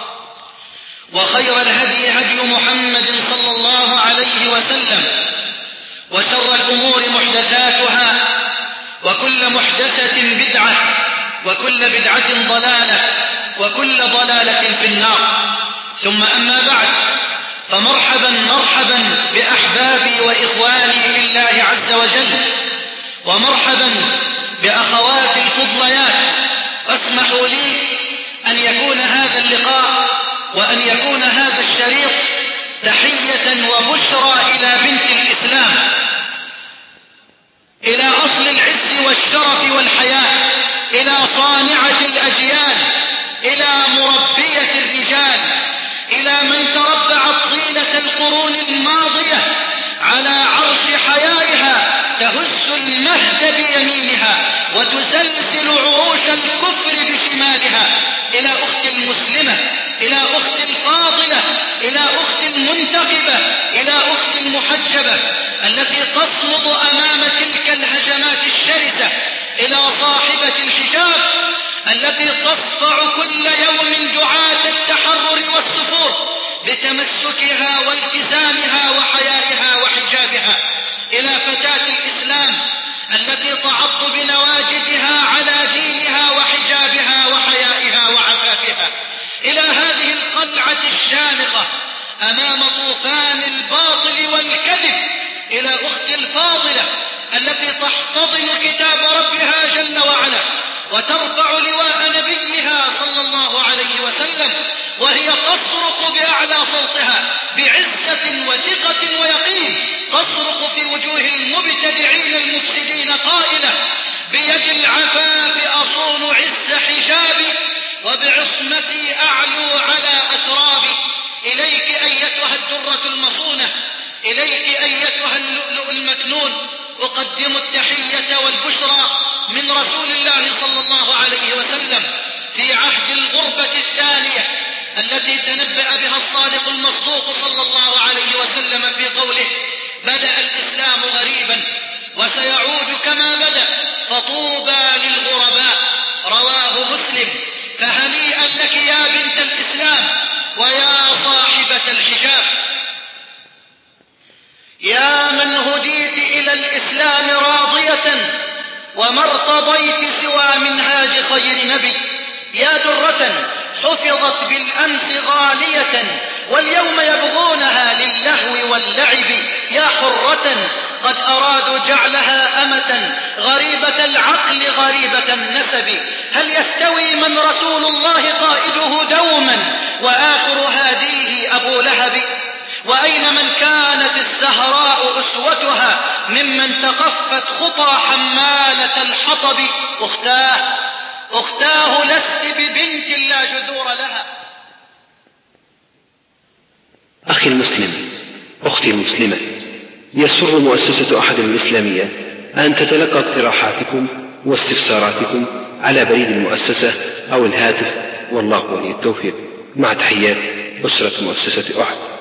وخير الهدي هدي محمد صلى الله عليه وسلم، وشر الأمور محدثاتها، وكل محدثة بدعة، وكل بدعة ضلالة، وكل ضلالة في النار. ثم أما بعد، فمرحبا مرحبا بأحبابي وإخواني في الله عز وجل، ومرحبا بأخواتي الفضليات. واسمحوا لي أن يكون هذا اللقاء وأن يكون هذا الشريط تحية وبشرى إلى بنت الإسلام، إلى أصل العز والشرف والحياة، إلى صانعة الأجيال، إلى والكفر بشمالها، إلى أخت المسلمة، إلى أخت الفاضلة، إلى أخت المنتقبة، إلى أخت المحجبة التي تصمد أمام تلك الهجمات الشرسة، إلى صاحبة الحجاب التي تصفع كل يوم دعاة التحرر والسفور بتمسكها والتزامها وحيائها وحجابها، إلى فتاة الإسلام التي تعض بنواجذها على دينها وحجابها وحيائها وعفافها، إلى هذه القلعة الشامخة أمام طوفان الباطل والكذب، إلى أخت الفاضلة التي تحتضن كتاب ربها جل وعلا وترفع لواء نبيها صلى الله عليه وسلم وهي تصرخ بأعلى صوتها بعزة وثقة ويقين، تصرخ في وجوه المبتدعين المفسدين قائلة: بيد العفاف أصون عز حجابي وبعصمتي أعلو على أترابي. إليك أيتها الدرة المصونة، إليك أيتها اللؤلؤ المكنون، أقدم التحية والبشرى من رسول الله صلى الله عليه وسلم في عهد الغربة الثانية التي تنبأ بها الصادق المصدوق صلى الله عليه وسلم في قوله: بدأ الإسلام غريبا وسيعود كما بدأ فطوبى للغرباء. رواه مسلم. فهنيئا لك يا بنت الإسلام ويا صاحبة الحجاب، يا من هديت إلى الإسلام راضية وما ارتضيت سوى منهاج خير نبي، يا درة حفظت بالأمس غالية واليوم يبغونها للهو واللعب، يا حرة قد أرادوا جعلها أمة غريبة العقل غريبة النسب. هل يستوي من رسول الله قائده دوما وآخر هاديه أبو لهب؟ وأين من كانت الزهراء أسوتها ممن تقفت خطى حمالة الحطب؟ أختاه لست ببنت لا جذور لها. أخي المسلم، أختي المسلمة، يسر مؤسسة أحد الإسلامية أن تتلقى اقتراحاتكم واستفساراتكم على بريد المؤسسة أو الهاتف، والله ولي التوفيق. مع تحيات أسرة مؤسسة أحد.